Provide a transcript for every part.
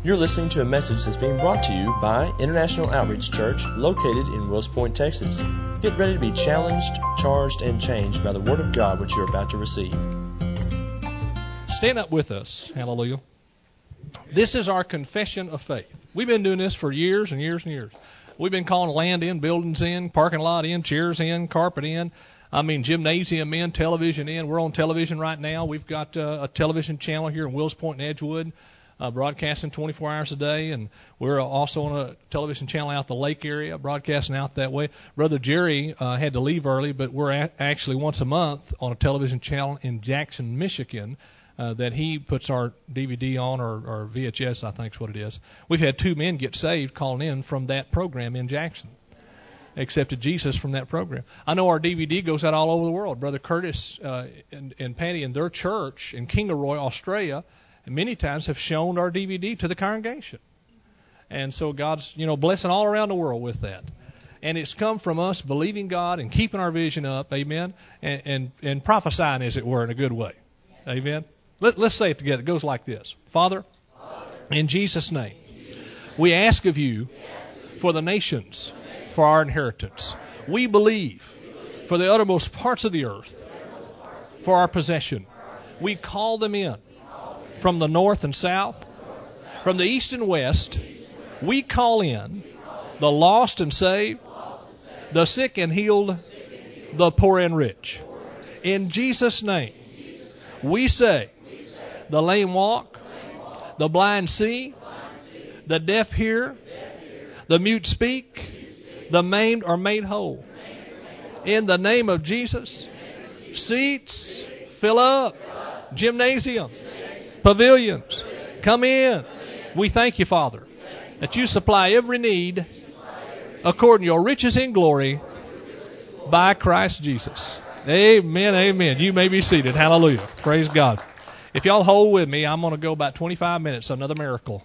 You're listening to a message that's being brought to you by International Outreach Church, located in Wills Point, Texas. Get ready to be challenged, charged, and changed by the Word of God which you're about to receive. Stand up with us. Hallelujah. This is our confession of faith. We've been doing this for years and years and years. We've been calling land in, buildings in, parking lot in, chairs in, carpet in. Gymnasium in, television in. We're on television right now. We've got a television channel here in Wills Point and Edgewood, broadcasting 24 hours a day, and we're also on a television channel out the lake area, broadcasting out that way. Brother Jerry had to leave early, but we're actually once a month on a television channel in Jackson, Michigan, that he puts our DVD on, or VHS, I think is what it is. We've had 2 men get saved calling in from that program in Jackson. Accepted Jesus from that program. I know our DVD goes out all over the world. Brother Curtis and Patty and their church in Kingaroy, Australia, many times have shown our DVD to the congregation. And so God's, blessing all around the world with that. And it's come from us believing God and keeping our vision up, amen, and prophesying, as it were, in a good way. Amen. Let's say it together. It goes like this. Father, in Jesus' name, we ask of you for the nations, for our inheritance. We believe for the uttermost parts of the earth, for our possession. We call them in from the north and south, from the east and west. We call in the lost and saved, the sick and healed, the poor and rich. In Jesus' name, we say, the lame walk, the blind see, the deaf hear, the mute speak, the maimed are made whole. In the name of Jesus, seats fill up, gymnasium, pavilions, come in. We thank you, Father, that you supply every need according to your riches in glory by Christ Jesus. Amen, amen. You may be seated. Hallelujah. Praise God. If y'all hold with me, I'm going to go about 25 minutes, another miracle.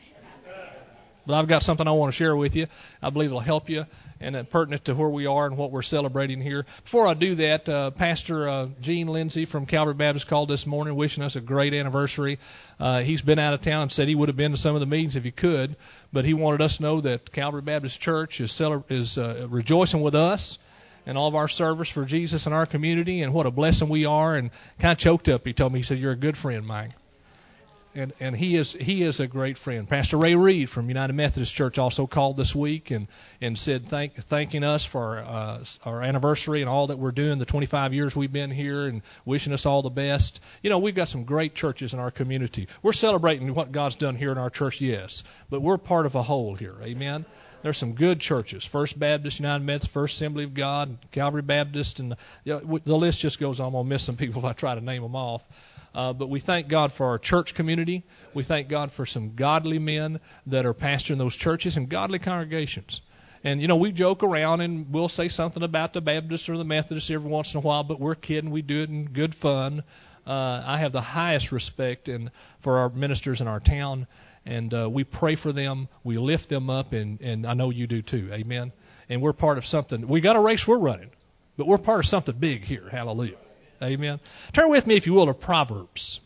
But I've got something I want to share with you. I believe it'll help you and pertinent to where we are and what we're celebrating here. Before I do that, Pastor Gene Lindsay from Calvary Baptist called this morning wishing us a great anniversary. He's been out of town and said he would have been to some of the meetings if he could, but he wanted us to know that Calvary Baptist Church is rejoicing with us and all of our service for Jesus in our community, and what a blessing we are. And kind of choked up, he told me, he said, "You're a good friend, Mike." And he is a great friend. Pastor Ray Reed from United Methodist Church also called this week and said thanking us for our anniversary and all that we're doing, the 25 years we've been here, and wishing us all the best. We've got some great churches in our community. We're celebrating what God's done here in our church, yes, but we're part of a whole here. Amen. There's some good churches: First Baptist, United Methodist, First Assembly of God, Calvary Baptist, and the list just goes on. I'm going to miss some people if I try to name them off. But we thank God for our church community. We thank God for some godly men that are pastoring those churches and godly congregations. And, we joke around and we'll say something about the Baptists or the Methodists every once in a while, but we're kidding. We do it in good fun. I have the highest respect for our ministers in our town, and we pray for them. We lift them up, and I know you do too. Amen. And we're part of something. We got a race we're running, but we're part of something big here. Hallelujah. Amen. Turn with me, if you will, to Proverbs.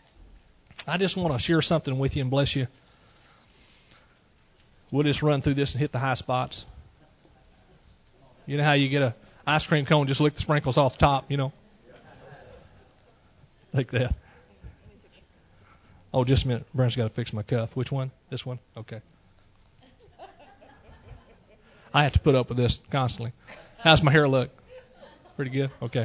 I just want to share something with you and bless you. We'll just run through this and hit the high spots. You know how you get an ice cream cone, just lick the sprinkles off the top, Like that. Oh, just a minute. Brent's got to fix my cuff. Which one? This one? Okay. I have to put up with this constantly. How's my hair look? Pretty good? Okay.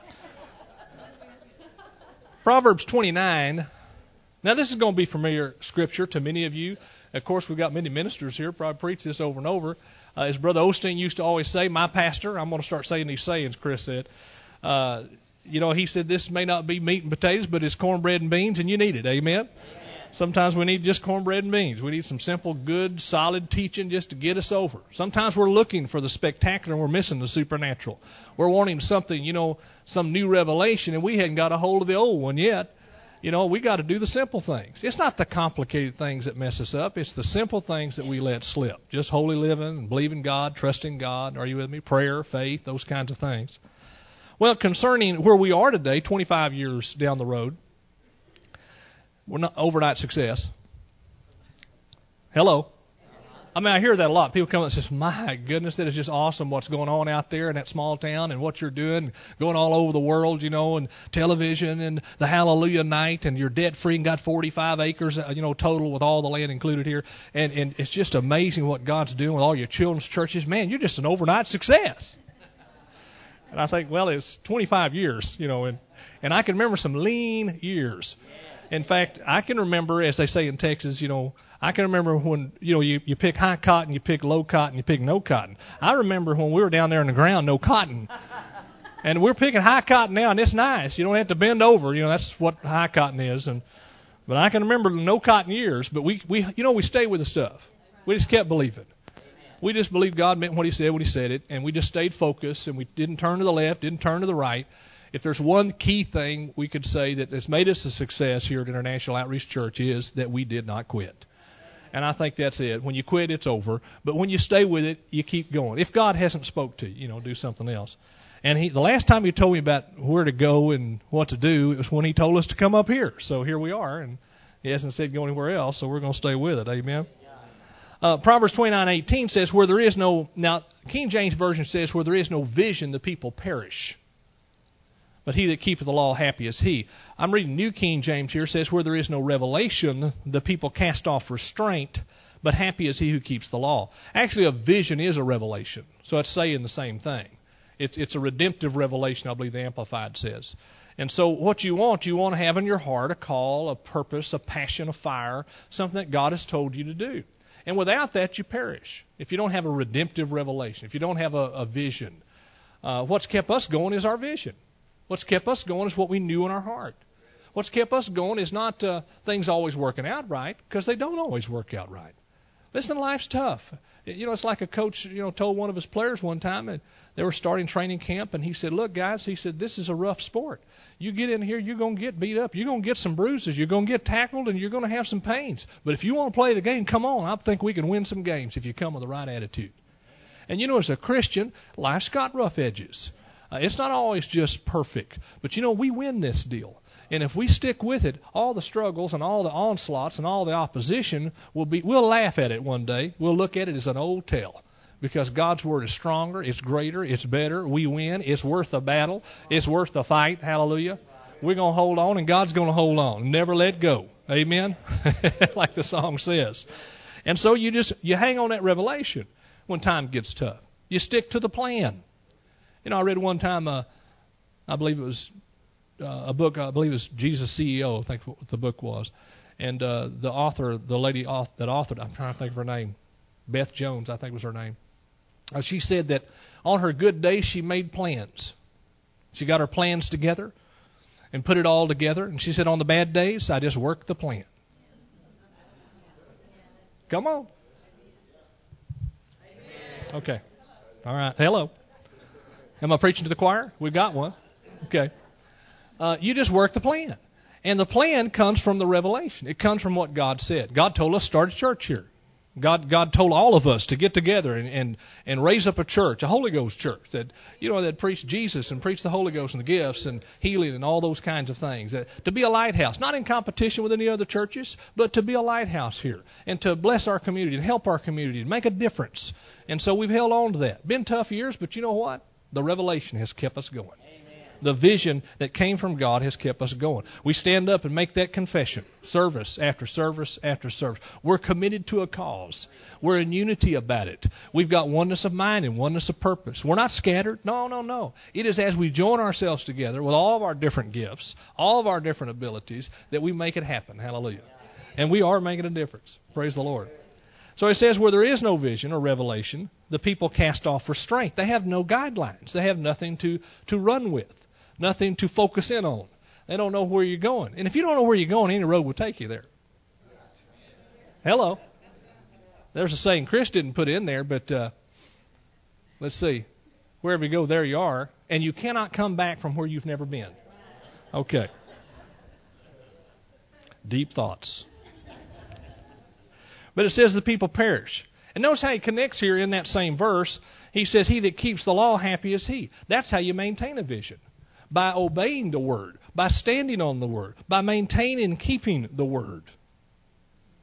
Proverbs 29. Now, this is going to be familiar scripture to many of you. Of course, we've got many ministers here, probably preach this over and over. As Brother Osteen used to always say, my pastor, I'm going to start saying these sayings, Chris said. He said, this may not be meat and potatoes, but it's cornbread and beans, and you need it. Amen? Sometimes we need just cornbread and beans. We need some simple, good, solid teaching just to get us over. Sometimes we're looking for the spectacular and we're missing the supernatural. We're wanting something, some new revelation, and we hadn't got a hold of the old one yet. We got to do the simple things. It's not the complicated things that mess us up. It's the simple things that we let slip. Just holy living and believing God, trusting God. Are you with me? Prayer, faith, those kinds of things. Well, concerning where we are today, 25 years down the road, we're not overnight success. Hello. I mean, I hear that a lot. People come up and say, my goodness, that is just awesome what's going on out there in that small town and what you're doing, going all over the world, and television and the Hallelujah Night, and you're debt-free and got 45 acres, total with all the land included here. And it's just amazing what God's doing with all your children's churches. Man, you're just an overnight success. And I think, well, it's 25 years, and I can remember some lean years. In fact, I can remember, as they say in Texas, I can remember when, you pick high cotton, you pick low cotton, you pick no cotton. I remember when we were down there in the ground, no cotton. And we're picking high cotton now, and it's nice. You don't have to bend over. That's what high cotton is. But I can remember the no cotton years, but we stayed with the stuff. We just kept believing. We just believed God meant what He said when He said it, and we just stayed focused, and we didn't turn to the left, didn't turn to the right. If there's one key thing we could say that has made us a success here at International Outreach Church is that we did not quit. And I think that's it. When you quit, it's over. But when you stay with it, you keep going. If God hasn't spoke to you, do something else. And the last time He told me about where to go and what to do, it was when He told us to come up here. So here we are, and He hasn't said go anywhere else, so we're going to stay with it. Amen. Proverbs 29:18 says, where there is no, now King James Version says, where there is no vision, the people perish. But he that keepeth the law, happy is he. I'm reading New King James here. It says, where there is no revelation, the people cast off restraint, but happy is he who keeps the law. Actually, a vision is a revelation. So it's saying the same thing. It's a redemptive revelation, I believe the Amplified says. And so what you want to have in your heart a call, a purpose, a passion, a fire, something that God has told you to do. And without that, you perish. If you don't have a redemptive revelation, if you don't have a vision, what's kept us going is our vision. What's kept us going is what we knew in our heart. What's kept us going is not things always working out right, because they don't always work out right. Listen, life's tough. It's like a coach, told one of his players one time, and they were starting training camp, and he said, look, guys, he said, this is a rough sport. You get in here, you're going to get beat up. You're going to get some bruises. You're going to get tackled, and you're going to have some pains. But if you want to play the game, come on. I think we can win some games if you come with the right attitude. And as a Christian, life's got rough edges. It's not always just perfect. But, we win this deal. And if we stick with it, all the struggles and all the onslaughts and all the opposition, we'll laugh at it one day. We'll look at it as an old tale. Because God's Word is stronger, it's greater, it's better. We win. It's worth the battle. It's worth the fight. Hallelujah. We're going to hold on, and God's going to hold on. Never let go. Amen? Like the song says. And so you hang on that revelation when time gets tough. You stick to the plan. I read one time, I believe it was a book, I believe it was Jesus CEO, I think what the book was. And the author, the lady that authored, I'm trying to think of her name, Beth Jones, I think was her name. She said that on her good days, she made plans. She got her plans together and put it all together. And she said, on the bad days, I just worked the plan. Come on. Okay. All right. Hello. Am I preaching to the choir? We got one. Okay. You just work the plan. And the plan comes from the revelation. It comes from what God said. God told us to start a church here. God told all of us to get together and raise up a church, a Holy Ghost church that preach Jesus and preach the Holy Ghost and the gifts and healing and all those kinds of things. To be a lighthouse, not in competition with any other churches, but to be a lighthouse here and to bless our community and help our community and make a difference. And so we've held on to that. Been tough years, but you know what? The revelation has kept us going. The vision that came from God has kept us going. We stand up and make that confession, service after service after service. We're committed to a cause. We're in unity about it. We've got oneness of mind and oneness of purpose. We're not scattered. No. It is as we join ourselves together with all of our different gifts, all of our different abilities, that we make it happen. Hallelujah. And we are making a difference. Praise the Lord. So it says, where there is no vision or revelation, the people cast off restraint. They have no guidelines. They have nothing to run with. Nothing to focus in on. They don't know where you're going. And if you don't know where you're going, any road will take you there. Hello. There's a saying Chris didn't put in there, but let's see. Wherever you go, there you are. And you cannot come back from where you've never been. Okay. Deep thoughts. But it says the people perish. And notice how he connects here in that same verse. He says, he that keeps the law, happy is he. That's how you maintain a vision. By obeying the Word, by standing on the Word, by maintaining and keeping the Word.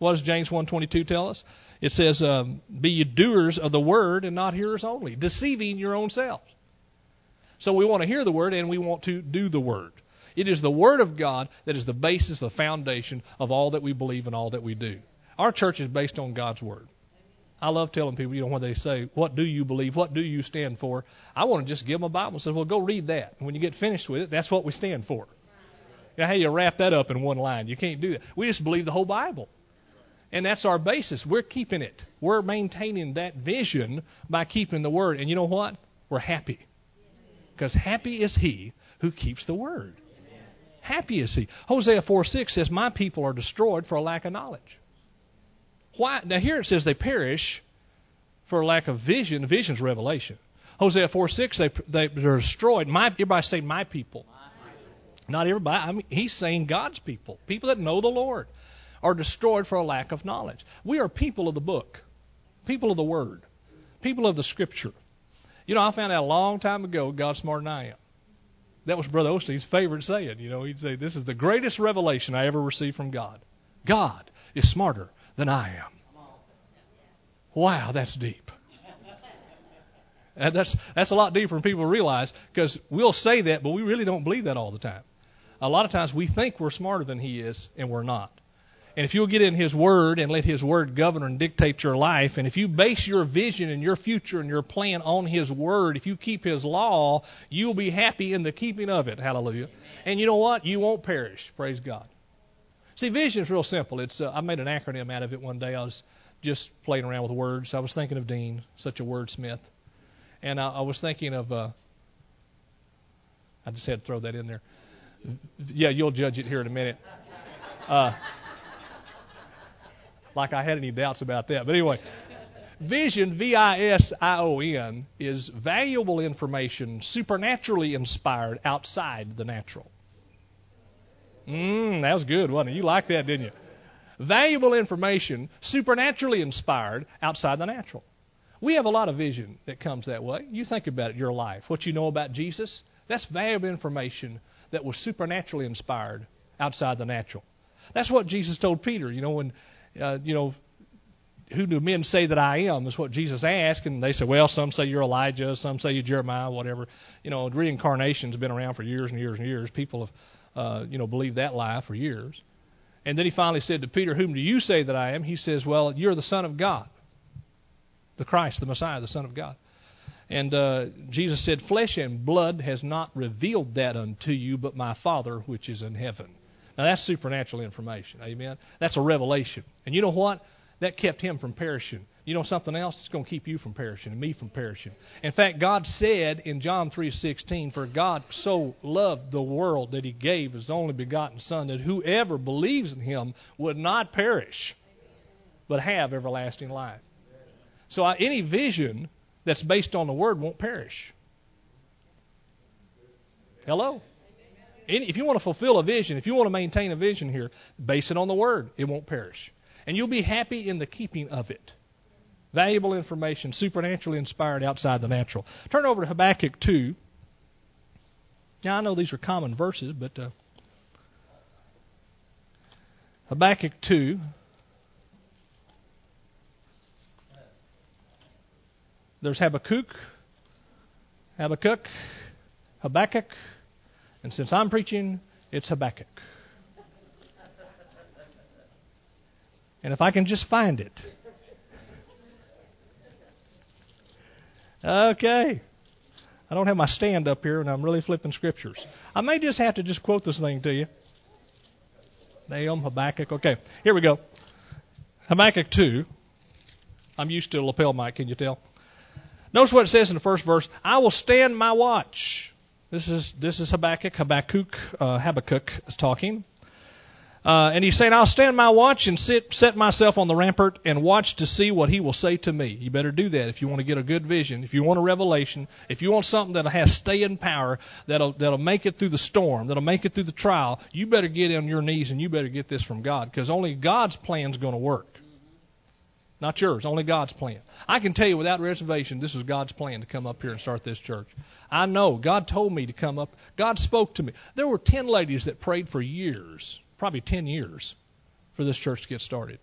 What does James 1:22 tell us? It says, be ye doers of the word and not hearers only, deceiving your own selves. So we want to hear the word and we want to do the word. It is the word of God that is the basis, the foundation of all that we believe and all that we do. Our church is based on God's word. I love telling people, when they say, what do you believe? What do you stand for? I want to just give them a Bible and say, well, go read that. And when you get finished with it, that's what we stand for. How you wrap that up in one line? You can't do that. We just believe the whole Bible. And that's our basis. We're keeping it. We're maintaining that vision by keeping the word. And you know what? We're happy. Because happy is he who keeps the word. Happy is he. Hosea 4:6 says, my people are destroyed for a lack of knowledge. Why? Now here it says they perish for a lack of vision. Vision's revelation. Hosea 4:6, they're destroyed. Everybody say my people. Not everybody. He's saying God's people. People that know the Lord are destroyed for a lack of knowledge. We are people of the book. People of the word. People of the scripture. I found out a long time ago God's smarter than I am. That was Brother Osteen's favorite saying. He'd say, this is the greatest revelation I ever received from God. God is smarter than I am. Wow, that's deep. And that's a lot deeper than people realize, because we'll say that, but we really don't believe that all the time. A lot of times we think we're smarter than he is, and we're not. And if you'll get in his word and let his word govern and dictate your life, and if you base your vision and your future and your plan on his word, if you keep his law, you'll be happy in the keeping of it. Hallelujah. And you know what? You won't perish. Praise God. See, vision is real simple. I made an acronym out of it one day. I was just playing around with words. I was thinking of Dean, such a wordsmith. And I was thinking of, I just had to throw that in there. Yeah, you'll judge it here in a minute. Like I had any doubts about that. But anyway, vision, V-I-S-I-O-N, is valuable information supernaturally inspired outside the natural. That was good, wasn't it? You liked that, didn't you? Valuable information supernaturally inspired outside the natural. We have a lot of vision that comes that way. You think about it, your life. What you know about Jesus, that's valuable information that was supernaturally inspired outside the natural. That's what Jesus told Peter. When, who do men say that I am, is what Jesus asked. And they said, well, some say you're Elijah, some say you're Jeremiah, whatever. Reincarnation's been around for years and years and years. People have, believed that lie for years. And then he finally said to Peter, whom do you say that I am? He says, well, you're the Son of God. The Christ, the Messiah, the Son of God. And Jesus said, flesh and blood has not revealed that unto you, but my Father which is in heaven. Now that's supernatural information. Amen. That's a revelation. And you know what? That kept him from perishing. You know something else? It's going to keep you from perishing and me from perishing. In fact, God said in John 3:16, for God so loved the world that he gave his only begotten Son, that whoever believes in him would not perish, but have everlasting life. So any vision that's based on the word won't perish. Hello? If you want to fulfill a vision, if you want to maintain a vision here, base it on the word. It won't perish. And you'll be happy in the keeping of it. Valuable information, supernaturally inspired outside the natural. Turn over to Habakkuk 2. Now, I know these are common verses, but Habakkuk 2. There's Habakkuk, Habakkuk, and since I'm preaching, it's Habakkuk. And if I can just find it. Okay. I don't have my stand up here, and I'm really flipping scriptures. I may just have to just quote this thing to you. Nahum, Habakkuk. Okay, here we go. Habakkuk 2. I'm used to a lapel mic, can you tell? Notice what it says in the first verse. I will stand my watch. This is Habakkuk. Habakkuk is talking. And he's saying, I'll stand my watch and set myself on the rampart and watch to see what he will say to me. You better do that if you want to get a good vision, if you want a revelation, if you want something that has staying power, that'll make it through the storm, that'll make it through the trial. You better get on your knees and you better get this from God, because only God's plan is going to work. Not yours, only God's plan. I can tell you without reservation, this is God's plan to come up here and start this church. I know. God told me to come up. God spoke to me. There were 10 ladies that prayed for years, probably 10 years, for this church to get started.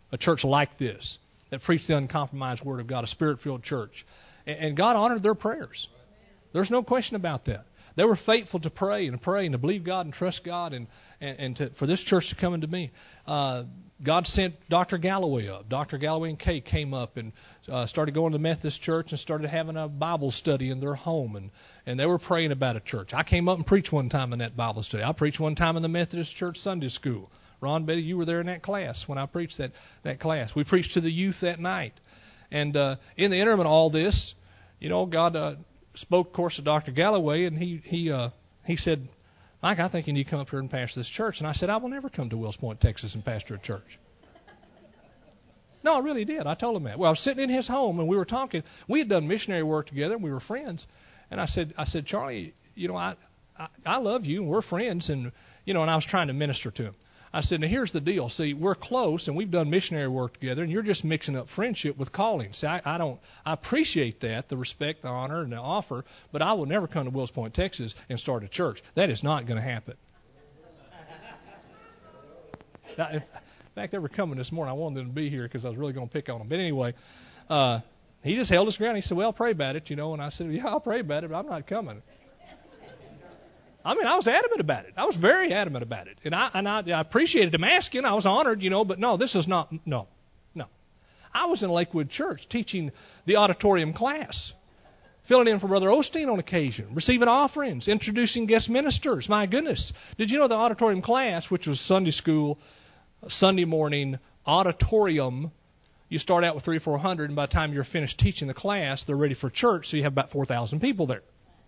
a church like this that preached the uncompromised Word of God, a Spirit-filled church. And God honored their prayers. There's no question about that. They were faithful to pray and to believe God and trust God for this church to come into me. God sent Dr. Galloway up. Dr. Galloway and Kay came up and started going to the Methodist church and started having a Bible study in their home. And they were praying about a church. I came up and preached one time in that Bible study. I preached one time in the Methodist church Sunday school. Ron, Betty, you were there in that class when I preached that class. We preached to the youth that night. And in the interim of all this, God spoke, of course, to Dr. Galloway, and he said, Mike, I think you need to come up here and pastor this church. And I said, I will never come to Wills Point, Texas, and pastor a church. No, I really did. I told him that. Well, I was sitting in his home, and we were talking. We had done missionary work together, and we were friends. And I said, Charlie, I love you, and we're friends, and I was trying to minister to him. I said, now here's the deal. See, we're close, and we've done missionary work together, and you're just mixing up friendship with calling. See, I appreciate that, the respect, the honor, and the offer, but I will never come to Wills Point, Texas, and start a church. That is not going to happen. Now, in fact, they were coming this morning. I wanted them to be here because I was really going to pick on them. But anyway, he just held his ground. He said, well, pray about it, and I said, yeah, I'll pray about it, but I'm not coming. I was adamant about it. I was very adamant about it. And I appreciated him asking. I was honored, but no, this is not, no. I was in Lakewood Church teaching the auditorium class, filling in for Brother Osteen on occasion, receiving offerings, introducing guest ministers. My goodness. Did you know the auditorium class, which was Sunday school, Sunday morning, auditorium, you start out with 300 or 400, and by the time you're finished teaching the class, they're ready for church, so you have about 4,000 people there.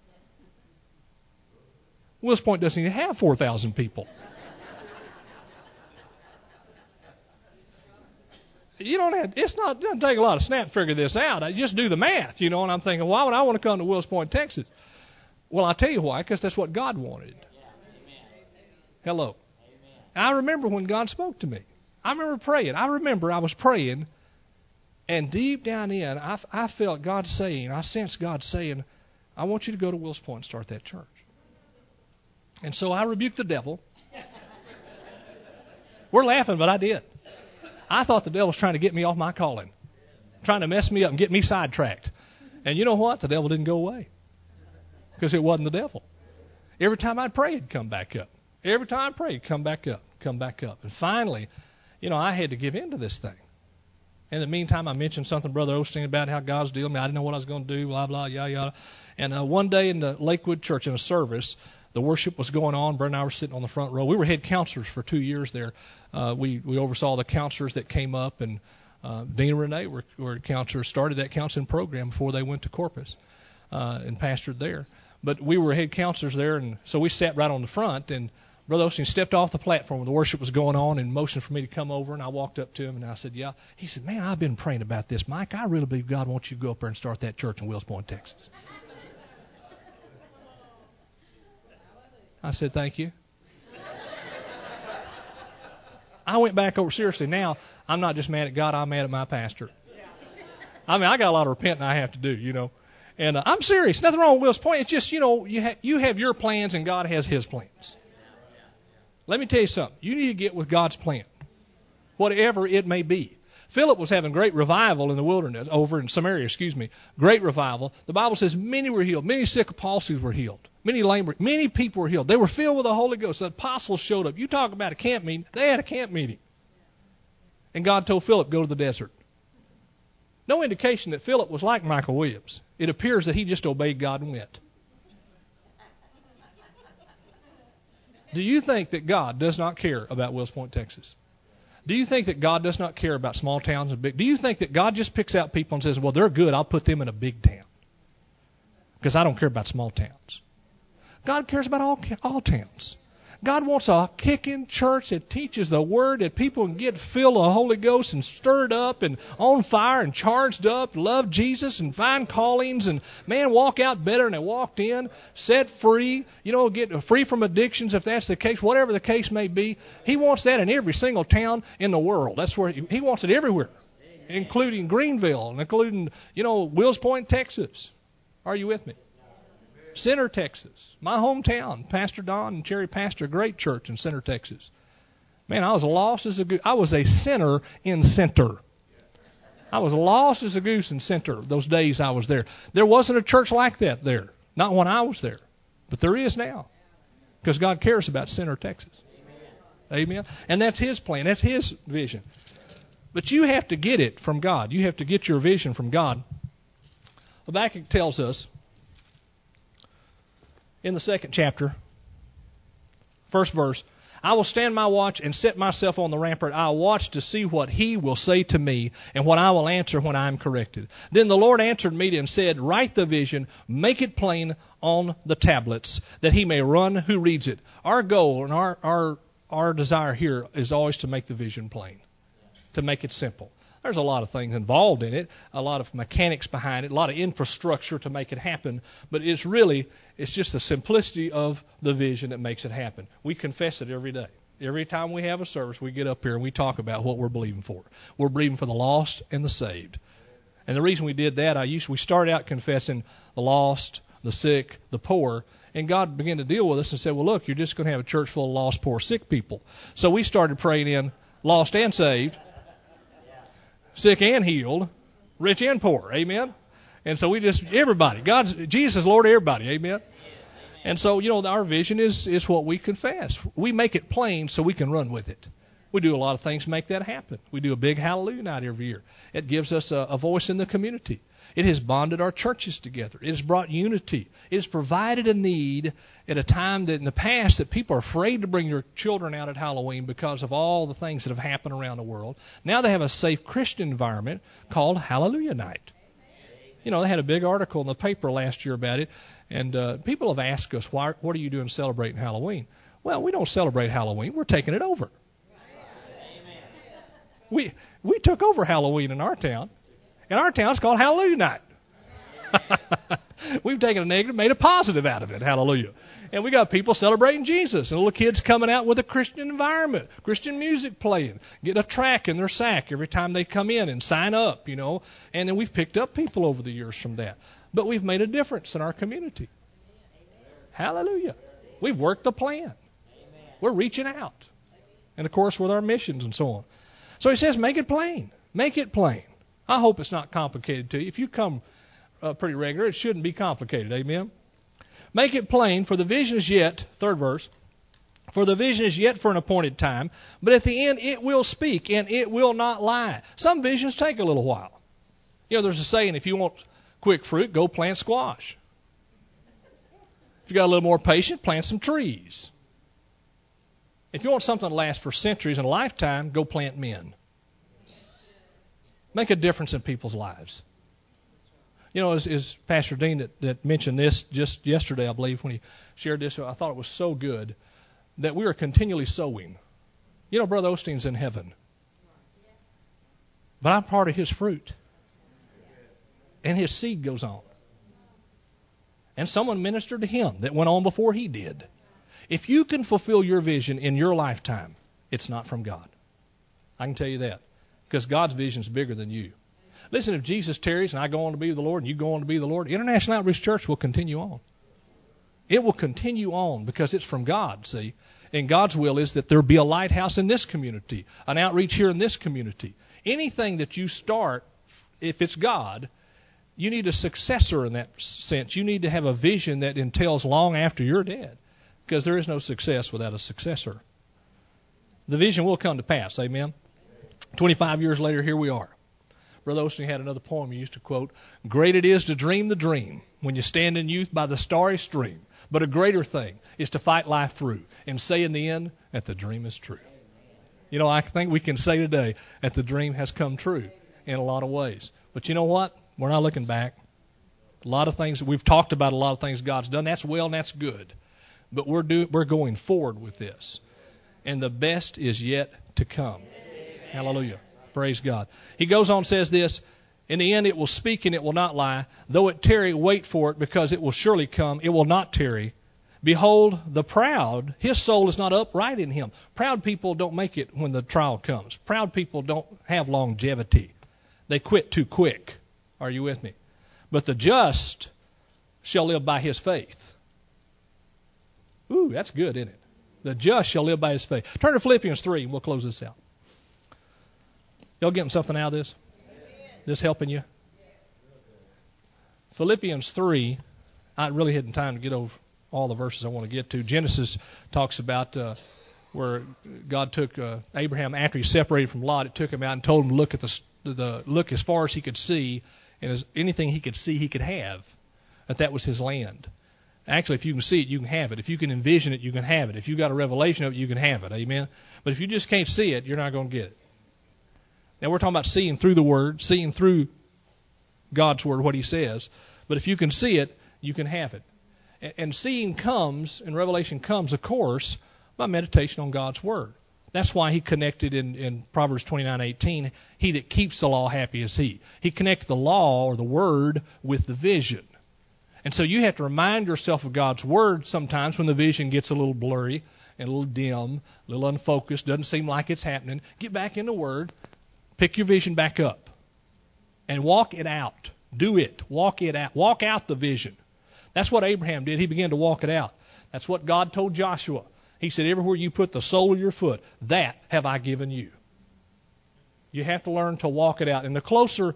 Wills Point doesn't even have 4,000 people. It doesn't take a lot of snap to figure this out. I just do the math, and I'm thinking, why would I want to come to Wills Point, Texas? Well, I'll tell you why, because that's what God wanted. Hello. I remember when God spoke to me. I remember praying. I was praying, and deep down in, I felt God saying, I sensed God saying, I want you to go to Wills Point and start that church. And so I rebuked the devil. We're laughing, but I did. I thought the devil was trying to get me off my calling, trying to mess me up and get me sidetracked. And you know what? The devil didn't go away because it wasn't the devil. Every time I'd pray, it'd come back up. Every time I prayed, come back up. And finally, I had to give in to this thing. In the meantime, I mentioned something, Brother Osteen, about how God's dealing with me. I didn't know what I was going to do, blah, blah, yada, yada. And one day in the Lakewood Church in a service, the worship was going on. Brent and I were sitting on the front row. We were head counselors for 2 years there. We oversaw the counselors that came up, and Dean and Renee were counselors, started that counseling program before they went to Corpus and pastored there. But we were head counselors there, and so we sat right on the front, and Brother Osteen stepped off the platform when the worship was going on and motioned for me to come over, and I walked up to him, and I said, yeah. He said, man, I've been praying about this, Mike. I really believe God wants you to go up there and start that church in Wills Point, Texas. I said, thank you. I went back over, seriously, now I'm not just mad at God, I'm mad at my pastor. I got a lot of repenting I have to do, And I'm serious, nothing wrong with Wills Point. It's just, you have your plans and God has His plans. Let me tell you something. You need to get with God's plan, whatever it may be. Philip was having great revival in the wilderness, over in Samaria, great revival. The Bible says many were healed. Many sick of palsies were healed. Many people were healed. They were filled with the Holy Ghost. The apostles showed up. You talk about a camp meeting. They had a camp meeting. And God told Philip, go to the desert. No indication that Philip was like Michael Williams. It appears that he just obeyed God and went. Do you think that God does not care about Wills Point, Texas? Do you think that God does not care about small towns and big? Do you think that God just picks out people and says, well, they're good, I'll put them in a big town? Because I don't care about small towns. God cares about all towns. God wants a kicking church that teaches the Word, that people can get filled with the Holy Ghost and stirred up and on fire and charged up, love Jesus and find callings and, man, walk out better than they walked in, set free, get free from addictions if that's the case, whatever the case may be. He wants that in every single town in the world. That's where He wants it everywhere, including Greenville and including, Wills Point, Texas. Are you with me? Center, Texas, my hometown. Pastor Don and Cherry pastor a great church in Center, Texas. Man, I was lost as a goose. I was a sinner in center. I was lost as a goose in center those days I was there. There wasn't a church like that there. Not when I was there. But there is now. Because God cares about Center, Texas. Amen. And that's His plan. That's His vision. But you have to get it from God. You have to get your vision from God. Habakkuk tells us in the 2nd chapter, 1st verse, I will stand my watch and set myself on the rampart. I will watch to see what He will say to me and what I will answer when I am corrected. Then the Lord answered me and said, write the vision, make it plain on the tablets, that he may run who reads it. Our goal and our desire here is always to make the vision plain, to make it simple. There's a lot of things involved in it, a lot of mechanics behind it, a lot of infrastructure to make it happen, but it's just the simplicity of the vision that makes it happen. We confess it every day. Every time we have a service, we get up here and we talk about what we're believing for. We're believing for the lost and the saved. And the reason we did that, we started out confessing the lost, the sick, the poor, and God began to deal with us and said, well, look, you're just going to have a church full of lost, poor, sick people. So we started praying in lost and saved, sick and healed, rich and poor. Amen? And so everybody. Jesus, Lord, everybody. Amen? And so, our vision is what we confess. We make it plain so we can run with it. We do a lot of things to make that happen. We do a big hallelujah night every year. It gives us a voice in the community. It has bonded our churches together. It has brought unity. It has provided a need at a time that in the past that people are afraid to bring their children out at Halloween because of all the things that have happened around the world. Now they have a safe Christian environment called Hallelujah Night. They had a big article in the paper last year about it, and people have asked us, what are you doing celebrating Halloween? Well, we don't celebrate Halloween. We're taking it over. We took over Halloween in our town. In our town, it's called Hallelujah Night. We've taken a negative, made a positive out of it. Hallelujah. And we got people celebrating Jesus. And little kids coming out with a Christian environment, Christian music playing, getting a track in their sack every time they come in and sign up, And then we've picked up people over the years from that. But we've made a difference in our community. Hallelujah. We've worked the plan. We're reaching out. And, of course, with our missions and so on. So he says, make it plain. Make it plain. I hope it's not complicated to you. If you come pretty regular, it shouldn't be complicated. Amen? Make it plain, for the vision is yet, 3rd verse, for the vision is yet for an appointed time, but at the end it will speak, and it will not lie. Some visions take a little while. There's a saying, if you want quick fruit, go plant squash. If you got a little more patience, plant some trees. If you want something to last for centuries and a lifetime, go plant men. Make a difference in people's lives. As Pastor Dean that mentioned this just yesterday, I believe, when he shared this, I thought it was so good that we are continually sowing. Brother Osteen's in heaven. But I'm part of his fruit. And his seed goes on. And someone ministered to him that went on before he did. If you can fulfill your vision in your lifetime, it's not from God. I can tell you that. Because God's vision is bigger than you. Listen, if Jesus tarries and I go on to be with the Lord and you go on to be with the Lord, International Outreach Church will continue on. It will continue on because it's from God, see. And God's will is that there be a lighthouse in this community, an outreach here in this community. Anything that you start, if it's God, you need a successor in that sense. You need to have a vision that entails long after you're dead. Because there is no success without a successor. The vision will come to pass, amen? 25 years later, here we are. Brother Osteen had another poem he used to quote, great it is to dream the dream when you stand in youth by the starry stream. But a greater thing is to fight life through and say in the end that the dream is true. I think we can say today that the dream has come true in a lot of ways. But you know what? We're not looking back. A lot of things, we've talked about a lot of things God's done. That's well and that's good. But we're going forward with this. And the best is yet to come. Hallelujah. Praise God. He goes on and says this, in the end it will speak and it will not lie. Though it tarry, wait for it, because it will surely come. It will not tarry. Behold, the proud, his soul is not upright in him. Proud people don't make it when the trial comes. Proud people don't have longevity. They quit too quick. Are you with me? But the just shall live by his faith. Ooh, that's good, isn't it? The just shall live by his faith. Turn to Philippians 3 and we'll close this out. Y'all getting something out of this? This helping you? Philippians 3, I really hadn't time to get over all the verses I want to get to. Genesis talks about where God took Abraham after he separated from Lot. It took him out and told him to look at the look as far as he could see, and as anything he could see, he could have. That was his land. Actually, if you can see it, you can have it. If you can envision it, you can have it. If you got a revelation of it, you can have it. Amen? But if you just can't see it, you're not going to get it. Now, we're talking about seeing through the Word, seeing through God's Word, what He says. But if you can see it, you can have it. And seeing comes, and revelation comes, of course, by meditation on God's Word. That's why he connected in Proverbs 29:18, he that keeps the law, happy is he. He connected the law, or the Word, with the vision. And so you have to remind yourself of God's Word sometimes when the vision gets a little blurry and a little dim, a little unfocused, doesn't seem like it's happening. Get back in the Word, pick your vision back up, and walk it out. Do it. Walk it out. Walk out the vision. That's what Abraham did. He began to walk it out. That's what God told Joshua. He said, everywhere you put the sole of your foot, that have I given you. You have to learn to walk it out. And the closer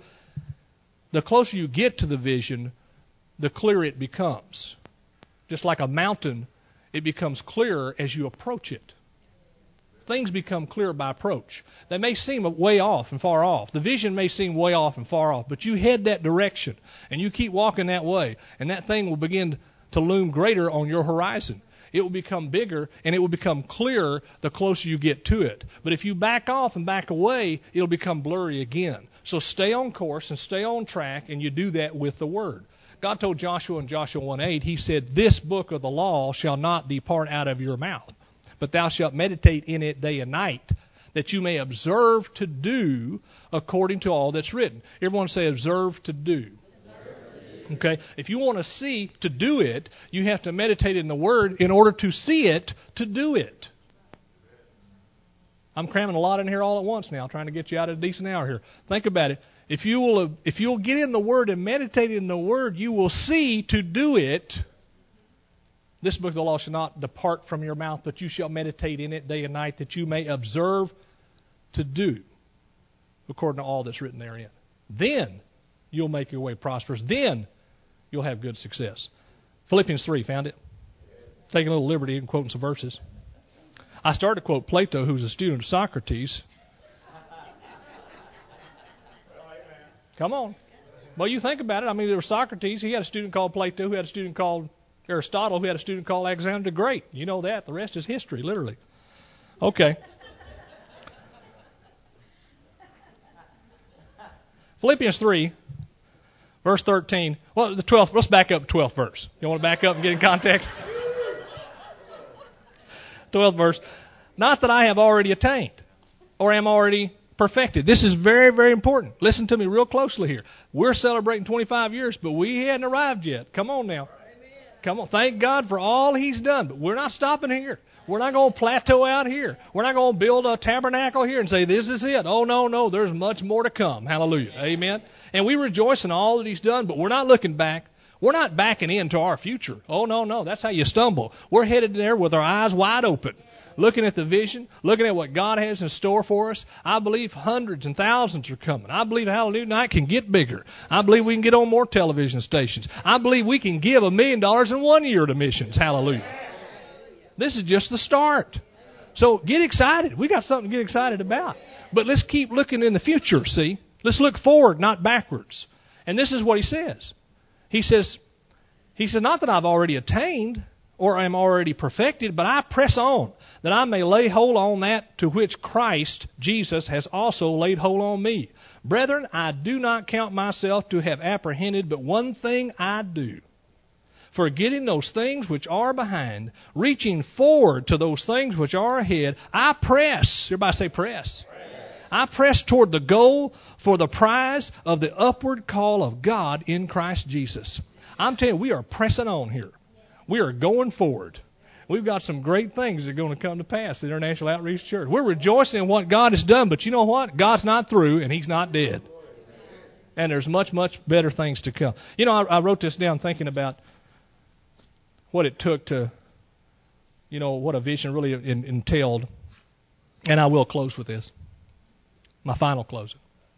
you get to the vision, the clearer it becomes. Just like a mountain, it becomes clearer as you approach it. Things become clearer by approach. They may seem way off and far off. The vision may seem way off and far off, but you head that direction, and you keep walking that way, and that thing will begin to loom greater on your horizon. It will become bigger, and it will become clearer the closer you get to it. But if you back off and back away, it'll become blurry again. So stay on course and stay on track, and you do that with the Word. God told Joshua in Joshua 1:8, He said, this book of the law shall not depart out of your mouth, but thou shalt meditate in it day and night, that you may observe to do according to all that's written. Everyone say, observe to do. Okay? If you want to see to do it, you have to meditate in the Word in order to see it to do it. I'm cramming a lot in here all at once now, trying to get you out of a decent hour here. Think about it. If you'll get in the Word and meditate in the Word, you will see to do it. This book of the law shall not depart from your mouth, but you shall meditate in it day and night, that you may observe to do according to all that's written therein. Then you'll make your way prosperous. Then you'll have good success. Philippians 3, found it? Taking a little liberty and quoting some verses. I started to quote Plato, who was a student of Socrates. Come on. Well, you think about it. I mean, there was Socrates. He had a student called Plato, who had a student called Aristotle, who had a student called Alexander the Great. You know that. The rest is history, literally. Okay. Philippians 3, verse 13. Well, the 12th. Let's back up to 12th verse. You want to back up and get in context? 12th verse. Not that I have already attained or am already perfected. This is very, very important. Listen to me real closely here. We're celebrating 25 years, but we hadn't arrived yet. Come on now. Come on. Thank God for all He's done. But we're not stopping here. We're not going to plateau out here. We're not going to build a tabernacle here and say, this is it. Oh, no. There's much more to come. Hallelujah. Amen. And we rejoice in all that He's done, but we're not looking back. We're not backing into our future. Oh, no. That's how you stumble. We're headed there with our eyes wide open, looking at the vision, looking at what God has in store for us. I believe hundreds and thousands are coming. I believe Hallelujah Night can get bigger. I believe we can get on more television stations. I believe we can give $1 million in 1 year to missions. Hallelujah. This is just the start. So get excited. We got something to get excited about. But let's keep looking in the future, see? Let's look forward, not backwards. And this is what he says. He says, not that I've already attained or am already perfected, but I press on, that I may lay hold on that to which Christ Jesus has also laid hold on me. Brethren, I do not count myself to have apprehended, but one thing I do, forgetting those things which are behind, reaching forward to those things which are ahead, I press. Everybody say press. I press toward the goal for the prize of the upward call of God in Christ Jesus. I'm telling you, we are pressing on here. We are going forward. We've got some great things that are going to come to pass at International Outreach Church. We're rejoicing in what God has done, but you know what? God's not through, and He's not dead. And there's much, much better things to come. You know, I wrote this down thinking about what it took to, what a vision really entailed. And I will close with this. My final closing.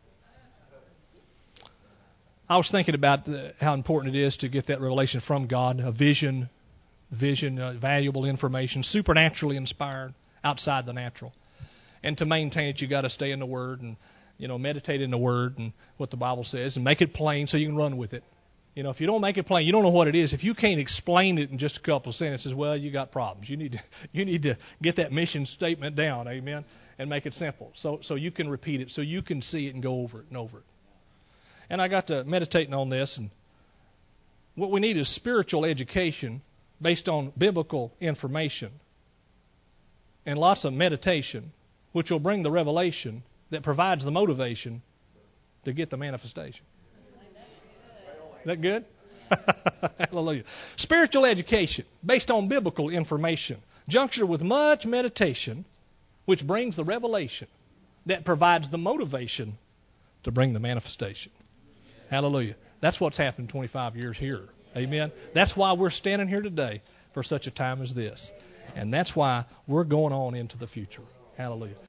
I was thinking about how important it is to get that revelation from God, a vision, valuable information, supernaturally inspired, outside the natural. And to maintain it, you got to stay in the Word and meditate in the Word and what the Bible says, and make it plain so you can run with it. If you don't make it plain, you don't know what it is. If you can't explain it in just a couple of sentences, well, you got problems. You need to get that mission statement down, amen, and make it simple so you can repeat it, so you can see it and go over it and over it. And I got to meditating on this, and what we need is spiritual education based on biblical information and lots of meditation, which will bring the revelation that provides the motivation to get the manifestation. Is that good? Hallelujah. Spiritual education based on biblical information, junctured with much meditation, which brings the revelation that provides the motivation to bring the manifestation. Hallelujah. That's what's happened 25 years here. Amen. That's why we're standing here today for such a time as this. And that's why we're going on into the future. Hallelujah.